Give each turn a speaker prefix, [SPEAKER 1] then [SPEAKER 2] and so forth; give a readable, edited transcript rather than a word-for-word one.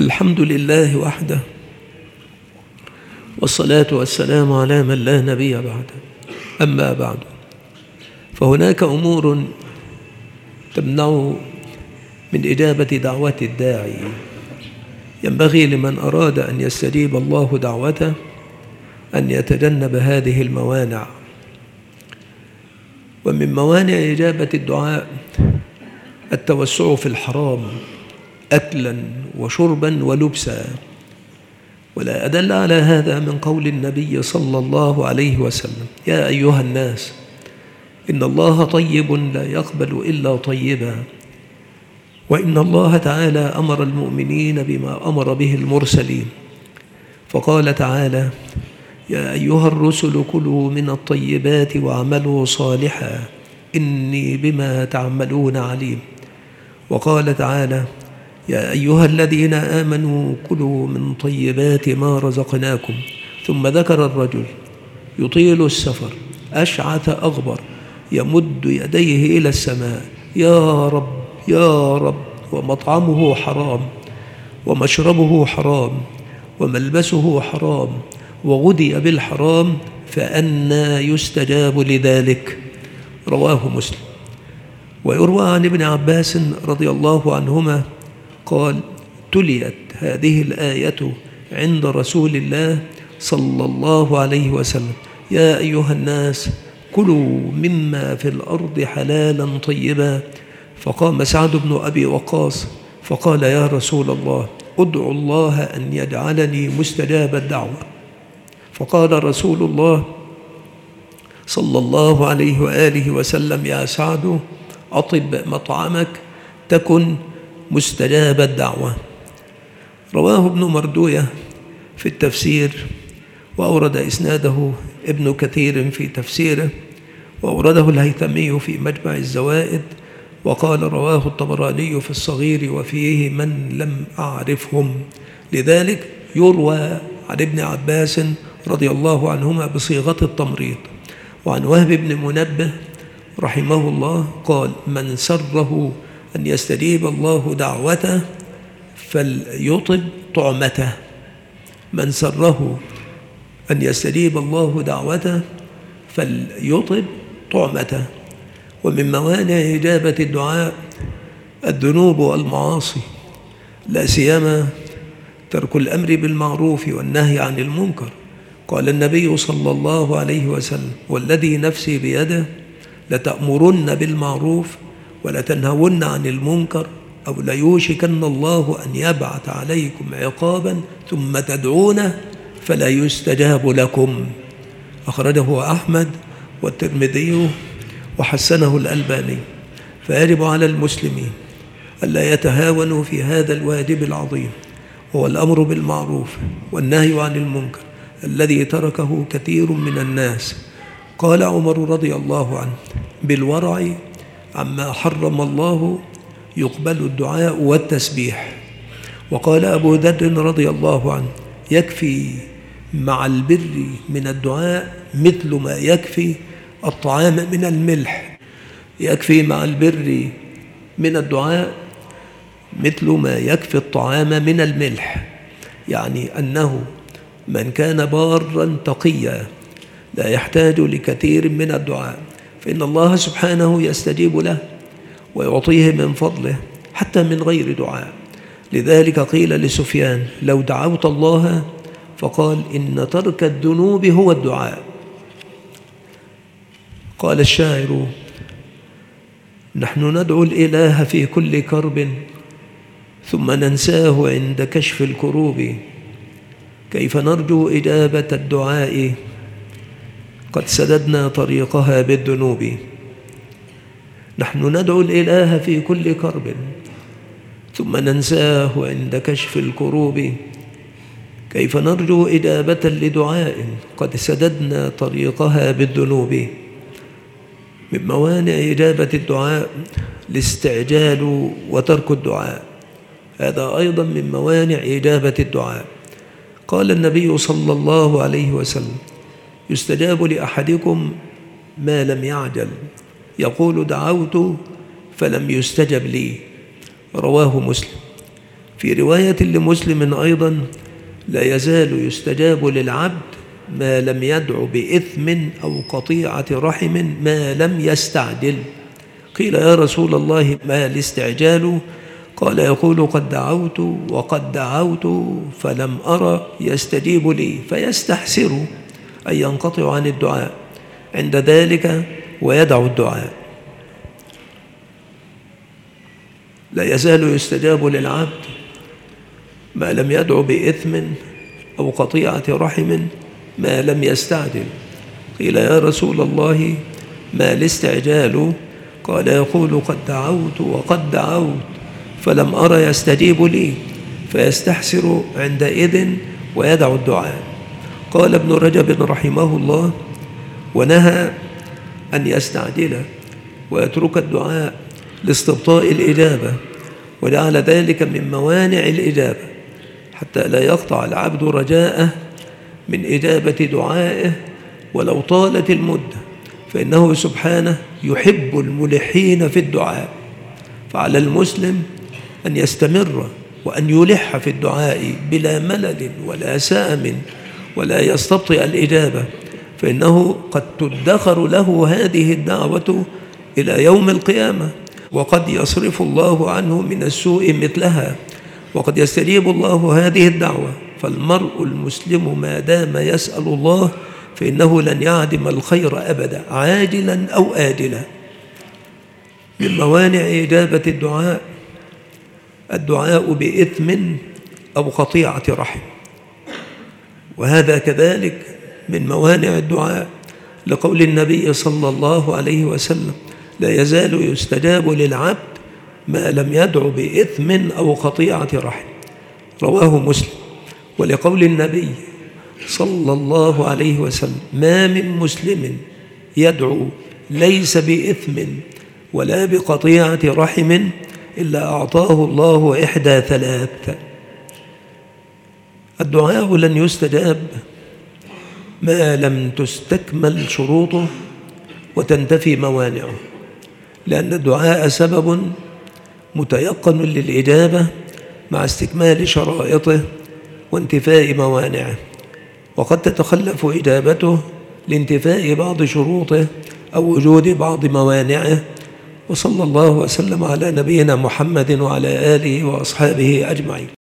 [SPEAKER 1] الحمد لله وحده، والصلاة والسلام على من لا نبي بعده. أما بعد، فهناك أمور تمنع من إجابة دعوة الداعي. ينبغي لمن أراد أن يستجيب الله دعوته أن يتجنب هذه الموانع. ومن موانع إجابة الدعاء التوسع في الحرام أكلا وشربا ولبسا، ولا أدل على هذا من قول النبي صلى الله عليه وسلم: يا أيها الناس إن الله طيب لا يقبل إلا طيبا، وإن الله تعالى أمر المؤمنين بما أمر به المرسلين، فقال تعالى: يا أيها الرسل كلوا من الطيبات واعملوا صالحا إني بما تعملون عليم. وقال تعالى: يا أيها الذين آمنوا كلوا من طيبات ما رزقناكم. ثم ذكر الرجل يطيل السفر أشعث أغبر يمد يديه إلى السماء: يا رب يا رب، ومطعمه حرام ومشربه حرام وملبسه حرام وغذي بالحرام، فأنى يستجاب لذلك؟ رواه مسلم. ويروى عن ابن عباس رضي الله عنهما قال: تليت هذه الآية عند رسول الله صلى الله عليه وسلم: يا أيها الناس كلوا مما في الأرض حلالا طيبا. فقام سعد بن أبي وقاص فقال: يا رسول الله، ادعو الله أن يجعلني مستجاب الدعوة. فقال رسول الله صلى الله عليه وآله وسلم: يا سعد، أطب مطعمك تكن مستجاب الدعوة. رواه ابن مردوية في التفسير، وأورد إسناده ابن كثير في تفسيره، وأورده الهيثمي في مجمع الزوائد، وقال: رواه الطبراني في الصغير وفيه من لم أعرفهم. لذلك يروى عن ابن عباس رضي الله عنهما بصيغة التمريض. وعن وهب بن منبه رحمه الله قال: من سره أن يستجيب الله دعوته فليطب طعمته. من سره أن يستجيب الله دعوته فليطب طعمته. ومن موانع إجابة الدعاء الذنوب والمعاصي، لا سيما ترك الأمر بالمعروف والنهي عن المنكر. قال النبي صلى الله عليه وسلم: والذي نفسي بيده لتأمرن بالمعروف ولتنهون عن المنكر، أو ليوشكن الله أن يبعث عليكم عقابا ثم تدعونه فلا يستجاب لكم. أخرجه أحمد والترمذي وحسنه الألباني. فيجب على المسلمين ألا يتهاونوا في هذا الواجب العظيم، هو الأمر بالمعروف والنهي عن المنكر الذي تركه كثير من الناس. قال عمر رضي الله عنه: بالورع عما حرم الله يقبل الدعاء والتسبيح. وقال أبو ذر رضي الله عنه: يكفي مع البر من الدعاء مثل ما يكفي الطعام من الملح. يكفي مع البر من الدعاء مثل ما يكفي الطعام من الملح، يعني أنه من كان بارا تقيا لا يحتاج لكثير من الدعاء، فإن الله سبحانه يستجيب له ويعطيه من فضله حتى من غير دعاء. لذلك قيل لسفيان: لو دعوت الله، فقال: إن ترك الذنوب هو الدعاء. قال الشاعر: نحن ندعو الإله في كل كرب ثم ننساه عند كشف الكروب، كيف نرجو إجابة الدعاء قد سددنا طريقها بالذنوب. نحن ندعو الإله في كل كرب ثم ننساه عند كشف الكروب، كيف نرجو إجابة لدعاء قد سددنا طريقها بالذنوب. من موانع إجابة الدعاء الاستعجال وترك الدعاء، هذا أيضا من موانع إجابة الدعاء. قال النبي صلى الله عليه وسلم: يستجاب لأحدكم ما لم يعجل، يقول: دعوت فلم يستجب لي. رواه مسلم. في رواية لمسلم أيضا: لا يزال يستجاب للعبد ما لم يدع بإثم أو قطيعة رحم ما لم يستعجل. قيل: يا رسول الله ما الاستعجال؟ قال: يقول: قد دعوت وقد دعوت فلم أرى يستجيب لي، فيستحسر أن ينقطع عن الدعاء عند ذلك ويدع الدعاء. لا يزال يستجاب للعبد ما لم يدع بإثم أو قطيعة رحم ما لم يستعجل. قيل: يا رسول الله ما الاستعجال؟ قال: يقول: قد دعوت وقد دعوت فلم أرى يستجيب لي، فيستحسر عندئذ ويدع الدعاء. قال ابن رجب رحمه الله: ونهى أن يستعجل ويترك الدعاء لاستبطاء الإجابة، وجعل ذلك من موانع الإجابة حتى لا يقطع العبد رجاءه من إجابة دعائه ولو طالت المدة، فإنه سبحانه يحب الملحين في الدعاء. فعلى المسلم أن يستمر وأن يلح في الدعاء بلا ملل ولا سأم، ولا يستبطئ الإجابة، فإنه قد تدخر له هذه الدعوة إلى يوم القيامة، وقد يصرف الله عنه من السوء مثلها، وقد يستجيب الله هذه الدعوة. فالمرء المسلم ما دام يسأل الله فإنه لن يعدم الخير أبدا عاجلا أو آجلا. من موانع إجابة الدعاء بإثم أو قطيعة رحم، وهذا كذلك من موانع الدعاء، لقول النبي صلى الله عليه وسلم: لا يزال يستجاب للعبد ما لم يدع بإثم أو قطيعة رحم، رواه مسلم. ولقول النبي صلى الله عليه وسلم: ما من مسلم يدعو ليس بإثم ولا بقطيعة رحم إلا أعطاه الله إحدى ثلاث. الدعاء لن يستجاب ما لم تستكمل شروطه وتنتفي موانعه، لأن الدعاء سبب متيقن للإجابة مع استكمال شرائطه وانتفاء موانعه، وقد تتخلف إجابته لانتفاء بعض شروطه أو وجود بعض موانعه. وصلى الله وسلم على نبينا محمد وعلى آله وأصحابه أجمعين.